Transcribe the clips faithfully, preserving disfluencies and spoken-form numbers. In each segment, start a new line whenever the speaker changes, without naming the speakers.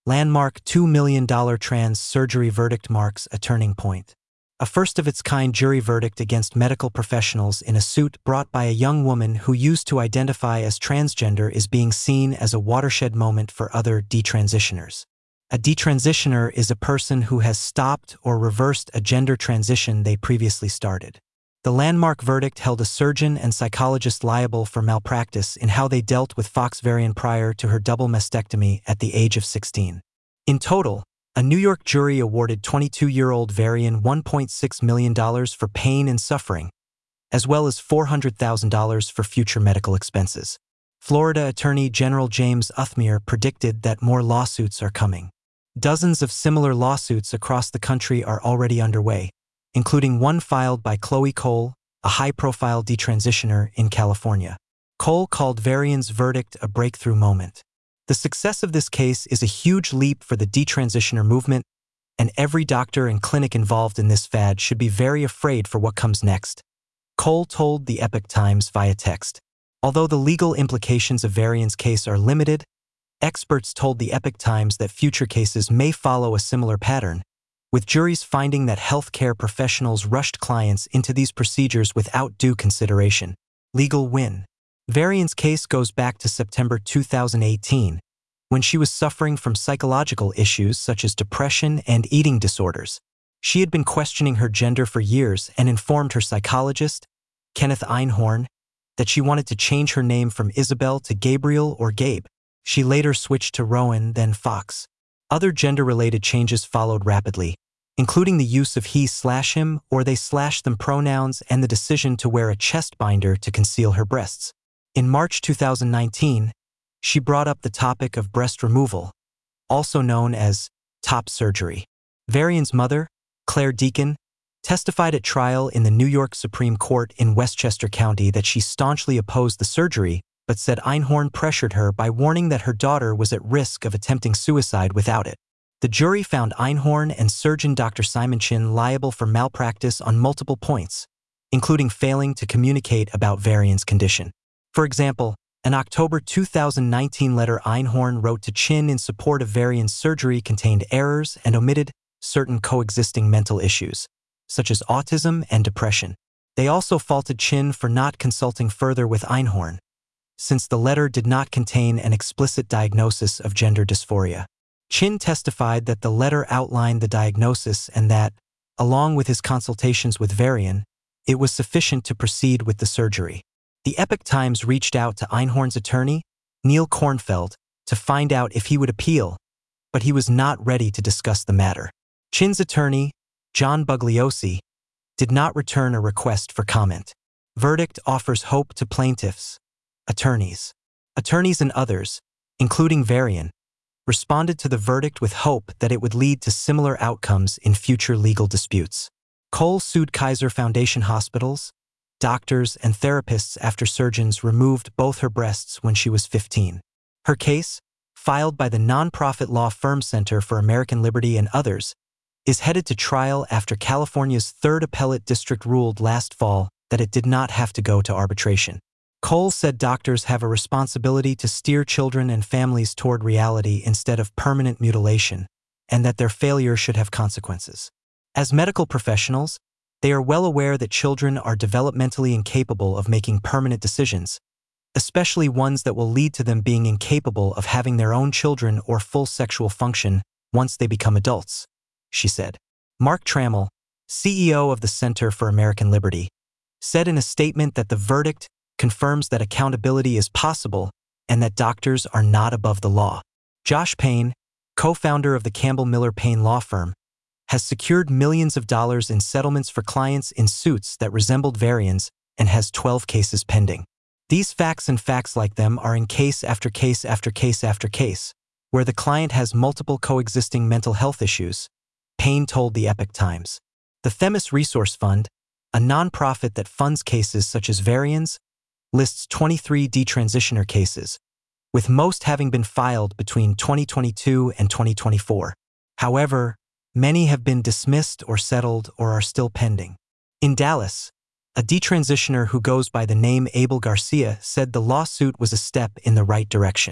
Landmark two million dollar trans surgery verdict marks a turning point. A first-of-its-kind jury verdict against medical professionals in a suit brought by a young woman who used to identify as transgender is being seen as a watershed moment for other detransitioners. A detransitioner is a person who has stopped or reversed a gender transition they previously started. The landmark verdict held a surgeon and psychologist liable for malpractice in how they dealt with Fox Varian prior to her double mastectomy at the age of sixteen. In total, a New York jury awarded twenty-two-year-old Varian one point six million dollars for pain and suffering, as well as four hundred thousand dollars for future medical expenses. Florida Attorney General James Uthmere predicted that more lawsuits are coming. Dozens of similar lawsuits across the country are already underway, including one filed by Chloe Cole, a high-profile detransitioner in California. Cole called Varian's verdict a breakthrough moment. The success of this case is a huge leap for the detransitioner movement, and every doctor and clinic involved in this fad should be very afraid for what comes next. Cole told the Epoch Times via text. Although the legal implications of Varian's case are limited, experts told the Epoch Times that future cases may follow a similar pattern, with juries finding that healthcare professionals rushed clients into these procedures without due consideration. Legal win. Varian's case goes back to September two thousand eighteen, when she was suffering from psychological issues such as depression and eating disorders. She had been questioning her gender for years and informed her psychologist, Kenneth Einhorn, that she wanted to change her name from Isabel to Gabriel or Gabe. She later switched to Rowan, then Fox. Other gender-related changes followed rapidly, including the use of he slash him or they slash them pronouns and the decision to wear a chest binder to conceal her breasts. In March two thousand nineteen, she brought up the topic of breast removal, also known as top surgery. Varian's mother, Claire Deacon, testified at trial in the New York Supreme Court in Westchester County that she staunchly opposed the surgery, but said Einhorn pressured her by warning that her daughter was at risk of attempting suicide without it. The jury found Einhorn and surgeon Doctor Simon Chin liable for malpractice on multiple points, including failing to communicate about Varian's condition. For example, an October two thousand nineteen letter Einhorn wrote to Chin in support of Varian's surgery contained errors and omitted certain coexisting mental issues, such as autism and depression. They also faulted Chin for not consulting further with Einhorn, since the letter did not contain an explicit diagnosis of gender dysphoria. Chin testified that the letter outlined the diagnosis and that, along with his consultations with Varian, it was sufficient to proceed with the surgery. The Epoch Times reached out to Einhorn's attorney, Neil Kornfeld, to find out if he would appeal, but he was not ready to discuss the matter. Chin's attorney, John Bugliosi, did not return a request for comment. Verdict offers hope to plaintiffs, attorneys. Attorneys and others, including Varian, responded to the verdict with hope that it would lead to similar outcomes in future legal disputes. Cole sued Kaiser Foundation hospitals, doctors, and therapists after surgeons removed both her breasts when she was fifteen. Her case, filed by the nonprofit law firm Center for American Liberty and others, is headed to trial after California's third appellate district ruled last fall that it did not have to go to arbitration. Cole said doctors have a responsibility to steer children and families toward reality instead of permanent mutilation, and that their failure should have consequences. As medical professionals, they are well aware that children are developmentally incapable of making permanent decisions, especially ones that will lead to them being incapable of having their own children or full sexual function once they become adults, she said. Mark Trammell, C E O of the Center for American Liberty, said in a statement that the verdict confirms that accountability is possible and that doctors are not above the law. Josh Payne, co-founder of the Campbell Miller Payne law firm, has secured millions of dollars in settlements for clients in suits that resembled Varian's and has twelve cases pending. These facts and facts like them are in case after case after case after case, where the client has multiple coexisting mental health issues, Payne told the Epoch Times. The Themis Resource Fund, a nonprofit that funds cases such as Varian's, lists twenty-three detransitioner cases, with most having been filed between twenty twenty-two and twenty twenty-four. However, many have been dismissed or settled or are still pending. In Dallas, a detransitioner who goes by the name Abel Garcia said the lawsuit was a step in the right direction.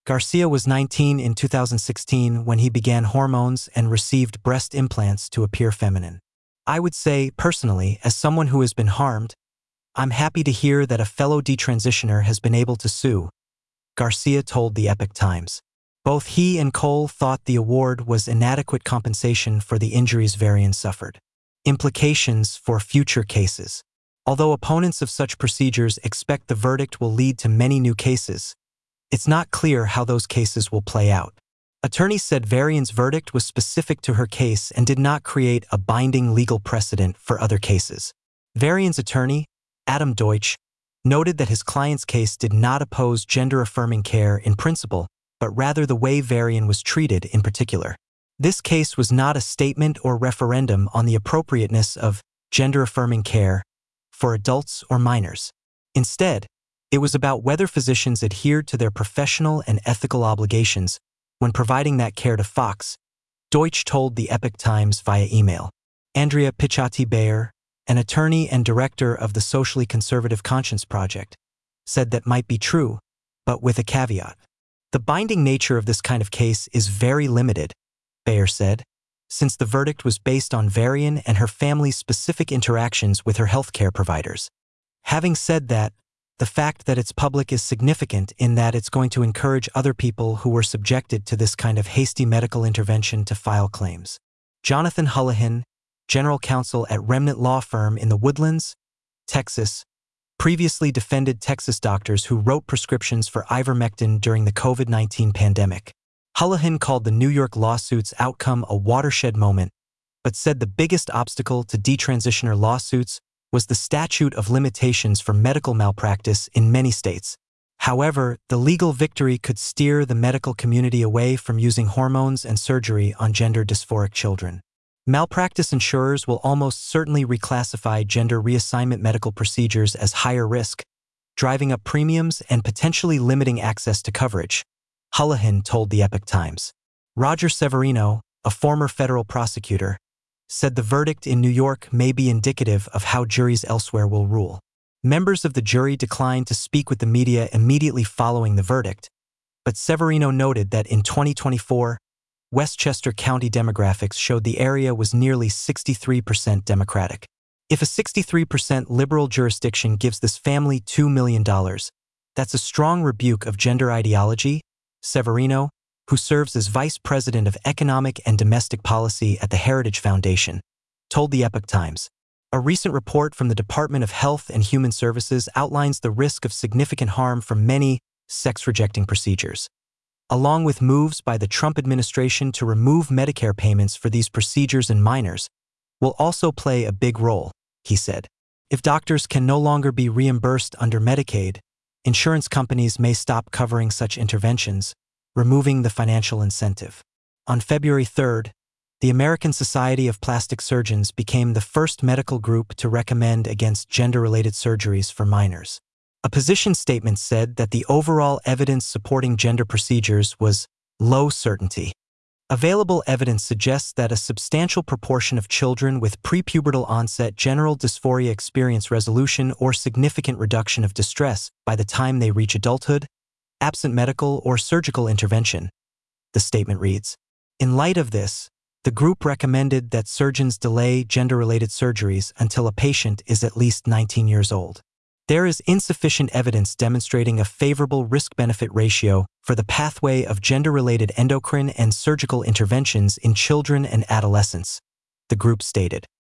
Garcia was nineteen in two thousand sixteen when he began hormones and received breast implants to appear feminine. I would say, personally, as someone who has been harmed, I'm happy to hear that a fellow detransitioner has been able to sue, Garcia told the Epoch Times. Both he and Cole thought the award was inadequate compensation for the injuries Varian suffered. Implications for future cases. Although opponents of such procedures expect the verdict will lead to many new cases, it's not clear how those cases will play out. Attorneys said Varian's verdict was specific to her case and did not create a binding legal precedent for other cases. Varian's attorney, Adam Deutsch, noted that his client's case did not oppose gender-affirming care in principle, but rather the way Varian was treated in particular. This case was not a statement or referendum on the appropriateness of gender-affirming care for adults or minors. Instead, it was about whether physicians adhered to their professional and ethical obligations when providing that care to Fox, Deutsch told the Epoch Times via email. Andrea Picciotti-Bayer, an attorney and director of the Socially Conservative Conscience Project, said that might be true, but with a caveat. The binding nature of this kind of case is very limited, Bayer said, since the verdict was based on Varian and her family's specific interactions with her healthcare providers. Having said that, the fact that it's public is significant in that it's going to encourage other people who were subjected to this kind of hasty medical intervention to file claims. Jonathan Hullahan, general counsel at Remnant Law Firm in the Woodlands, Texas, previously defended Texas doctors who wrote prescriptions for ivermectin during the COVID nineteen pandemic. Hullahan called the New York lawsuit's outcome a watershed moment, but said the biggest obstacle to detransitioner lawsuits was the statute of limitations for medical malpractice in many states. However, the legal victory could steer the medical community away from using hormones and surgery on gender dysphoric children. Malpractice insurers will almost certainly reclassify gender reassignment medical procedures as higher risk, driving up premiums and potentially limiting access to coverage, Hullahan told the Epoch Times. Roger Severino, a former federal prosecutor, said the verdict in New York may be indicative of how juries elsewhere will rule. Members of the jury declined to speak with the media immediately following the verdict, but Severino noted that in twenty twenty-four, Westchester County demographics showed the area was nearly sixty-three percent Democratic. If a sixty-three percent liberal jurisdiction gives this family two million dollars, that's a strong rebuke of gender ideology, Severino, who serves as Vice President of Economic and Domestic Policy at the Heritage Foundation, told the Epoch Times. A recent report from the Department of Health and Human Services outlines the risk of significant harm from many sex-rejecting procedures, along with moves by the Trump administration to remove Medicare payments for these procedures in minors, will also play a big role, he said. If doctors can no longer be reimbursed under Medicaid, insurance companies may stop covering such interventions, removing the financial incentive. On February third, the American Society of Plastic Surgeons became the first medical group to recommend against gender-related surgeries for minors. A position statement said that the overall evidence supporting gender procedures was low certainty. Available evidence suggests that a substantial proportion of children with prepubertal onset general dysphoria experience resolution or significant reduction of distress by the time they reach adulthood, absent medical or surgical intervention, the statement reads. In light of this, the group recommended that surgeons delay gender-related surgeries until a patient is at least nineteen years old. There is insufficient evidence demonstrating a favorable risk-benefit ratio for the pathway of gender-related endocrine and surgical interventions in children and adolescents, the group stated.